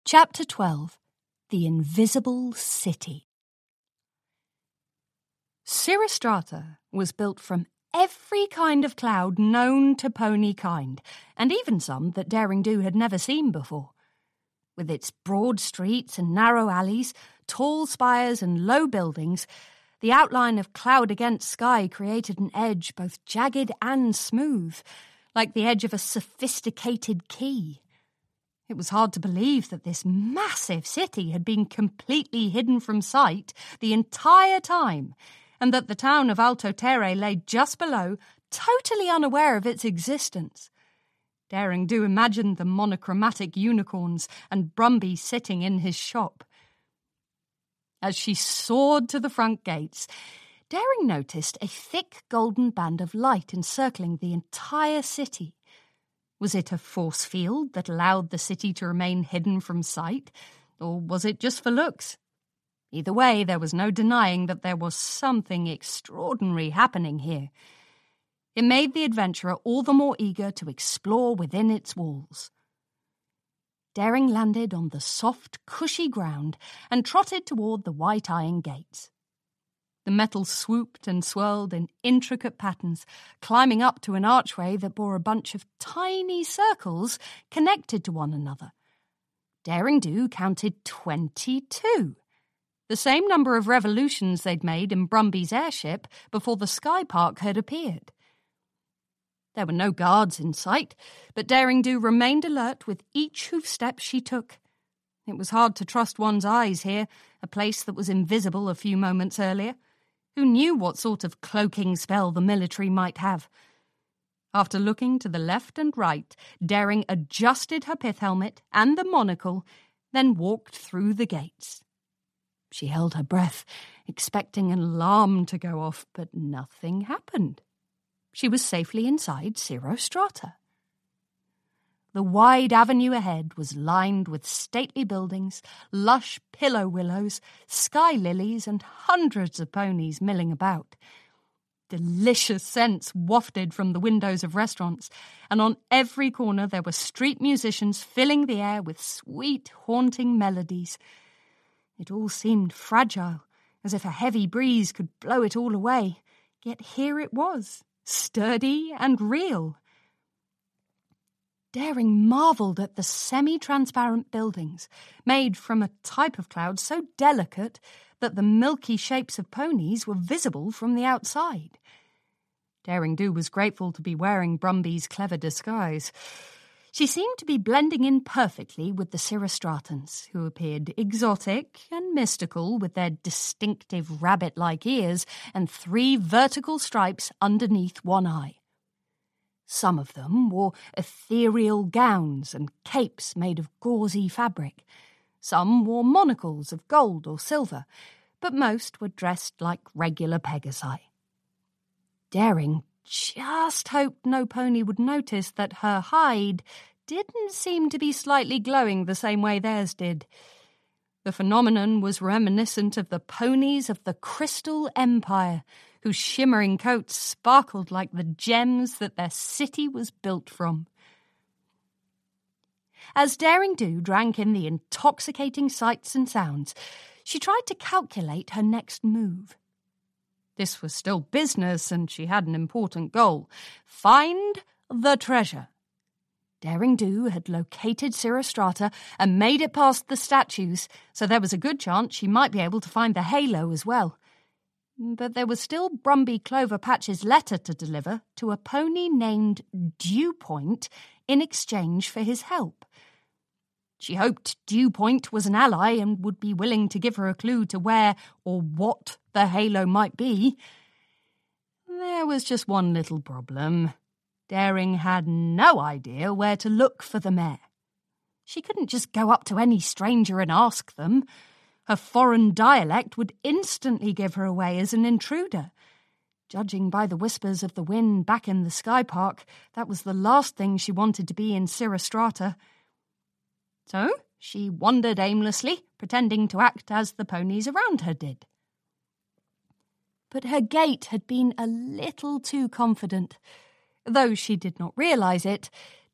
Chapter 12. The Invisible City. Cirostrata was built from every kind of cloud known to pony kind, and even some that Daring Do had never seen before. With its broad streets and narrow alleys, tall spires and low buildings, the outline of cloud against sky created an edge both jagged and smooth, like the edge of a sophisticated key. It was hard to believe that this massive city had been completely hidden from sight the entire time, and that the town of Alto Terre lay just below, totally unaware of its existence. Daring Do imagined the monochromatic unicorns and Brumby sitting in his shop. As she soared to the front gates, Daring noticed a thick golden band of light encircling the entire city. Was it a force field that allowed the city to remain hidden from sight, or was it just for looks? Either way, there was no denying that there was something extraordinary happening here. It made the adventurer all the more eager to explore within its walls. Daring landed on the soft, cushy ground and trotted toward the white iron gates. The metal swooped and swirled in intricate patterns, climbing up to an archway that bore a bunch of tiny circles connected to one another. Daring Do counted 22, the same number of revolutions they'd made in Brumby's airship before the Sky Park had appeared. There were no guards in sight, but Daring Do remained alert with each hoof step she took. It was hard to trust one's eyes here, a place that was invisible a few moments earlier. Who knew what sort of cloaking spell the military might have? After looking to the left and right, Daring adjusted her pith helmet and the monocle, then walked through the gates. She held her breath, expecting an alarm to go off, but nothing happened. She was safely inside Cirostrata. The wide avenue ahead was lined with stately buildings, lush pillow willows, sky lilies, and hundreds of ponies milling about. Delicious scents wafted from the windows of restaurants, and on every corner there were street musicians filling the air with sweet, haunting melodies. It all seemed fragile, as if a heavy breeze could blow it all away, yet here it was, sturdy and real. Daring marvelled at the semi-transparent buildings, made from a type of cloud so delicate that the milky shapes of ponies were visible from the outside. Daring Do was grateful to be wearing Brumby's clever disguise. She seemed to be blending in perfectly with the Cirostratans, who appeared exotic and mystical with their distinctive rabbit-like ears and 3 vertical stripes underneath one eye. Some of them wore ethereal gowns and capes made of gauzy fabric. Some wore monocles of gold or silver, but most were dressed like regular Pegasi. Daring just hoped no pony would notice that her hide didn't seem to be slightly glowing the same way theirs did. The phenomenon was reminiscent of the ponies of the Crystal Empire, whose shimmering coats sparkled like the gems that their city was built from. As Daring Do drank in the intoxicating sights and sounds, she tried to calculate her next move. This was still business, and she had an important goal: find the treasure. Daring Do had located Cirostrata and made it past the statues, so there was a good chance she might be able to find the halo as well. But there was still Brumby Clover Patch's letter to deliver to a pony named Dewpoint in exchange for his help. She hoped Dewpoint was an ally and would be willing to give her a clue to where or what the halo might be. There was just one little problem. Daring had no idea where to look for the mare. She couldn't just go up to any stranger and ask them. Her foreign dialect would instantly give her away as an intruder. Judging by the whispers of the wind back in the Sky Park, that was the last thing she wanted to be in Cirostrata. So she wandered aimlessly, pretending to act as the ponies around her did. But her gait had been a little too confident. Though she did not realise it,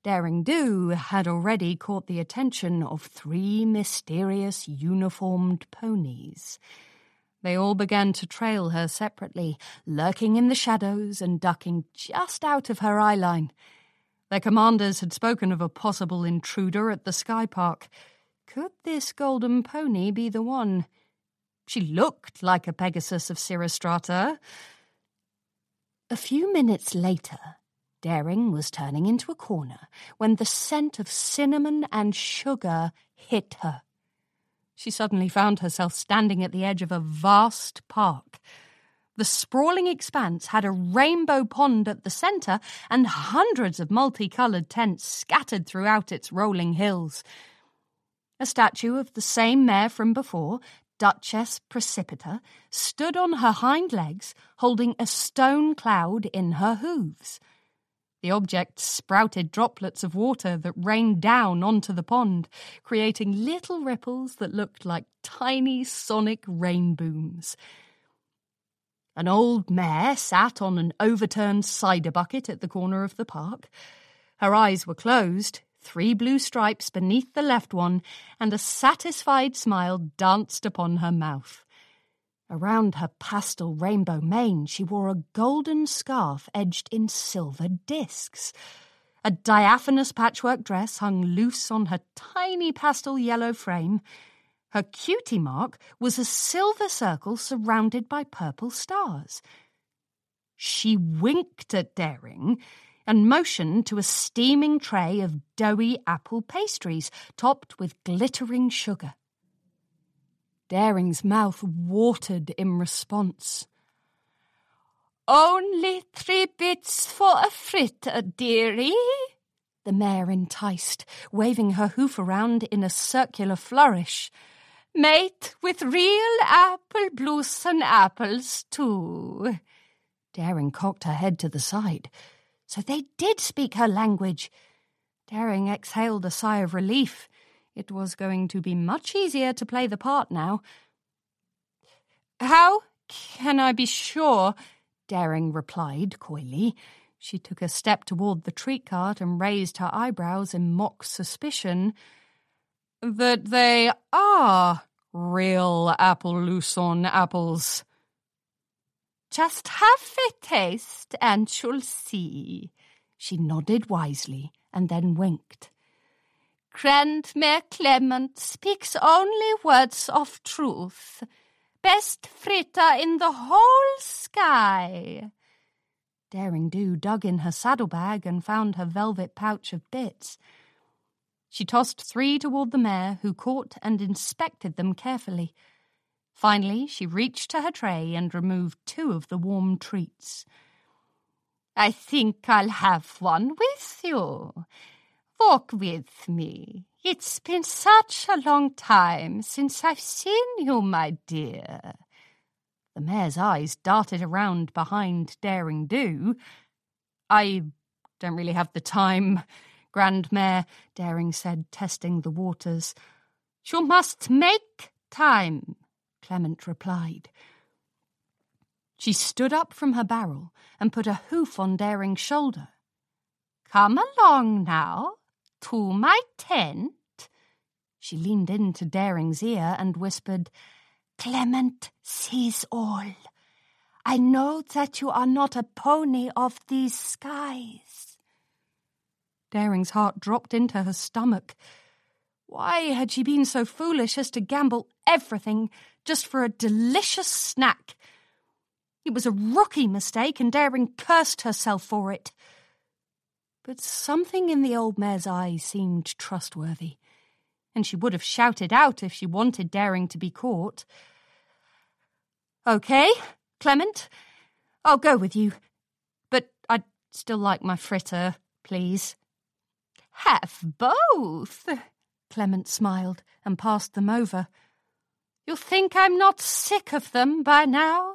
Daring Do had already caught the attention of 3 mysterious uniformed ponies. They all began to trail her separately, lurking in the shadows and ducking just out of her eye line. Their commanders had spoken of a possible intruder at the Sky Park. Could this golden pony be the one? She looked like a Pegasus of Cirostrata. A few minutes later, Daring was turning into a corner when the scent of cinnamon and sugar hit her. She suddenly found herself standing at the edge of a vast park. The sprawling expanse had a rainbow pond at the centre and hundreds of multicoloured tents scattered throughout its rolling hills. A statue of the same mare from before, Duchess Precipita, stood on her hind legs, holding a stone cloud in her hooves. The object sprouted droplets of water that rained down onto the pond, creating little ripples that looked like tiny sonic rain booms. An old mare sat on an overturned cider bucket at the corner of the park. Her eyes were closed, 3 blue stripes beneath the left one, and a satisfied smile danced upon her mouth. Around her pastel rainbow mane she wore a golden scarf edged in silver discs. A diaphanous patchwork dress hung loose on her tiny pastel yellow frame. Her cutie mark was a silver circle surrounded by purple stars. She winked at Daring and motioned to a steaming tray of doughy apple pastries topped with glittering sugar. Daring's mouth watered in response. "Only 3 bits for a fritter, dearie," the mare enticed, waving her hoof around in a circular flourish. "Mate with real apple blossom apples, too." Daring cocked her head to the side. So they did speak her language. Daring exhaled a sigh of relief. It was going to be much easier to play the part now. "How can I be sure?" Daring replied coyly. She took a step toward the treat cart and raised her eyebrows in mock suspicion. "That they are real apple Lucerne apples." "Just have a taste and you'll see." She nodded wisely and then winked. "Grandmère Clement speaks only words of truth. Best fritter in the whole sky." Daring Do dug in her saddlebag and found her velvet pouch of bits. She tossed 3 toward the mare, who caught and inspected them carefully. Finally, she reached to her tray and removed 2 of the warm treats. "I think I'll have one with you. Walk with me. It's been such a long time since I've seen you, my dear." The mare's eyes darted around behind Daring Do. "I don't really have the time, Grandmare," Daring said, testing the waters. "You must make time," Clement replied. She stood up from her barrel and put a hoof on Daring's shoulder. "Come along now, to my tent." She leaned into Daring's ear and whispered, "Clement sees all. I know that you are not a pony of these skies." Daring's heart dropped into her stomach. Why had she been so foolish as to gamble everything just for a delicious snack? It was a rookie mistake, and Daring cursed herself for it. But something in the old mare's eyes seemed trustworthy, and she would have shouted out if she wanted Daring to be caught. "Okay, Clement, I'll go with you, but I'd still like my fritter, please." "Have both," Clement smiled and passed them over. "You think I'm not sick of them by now?"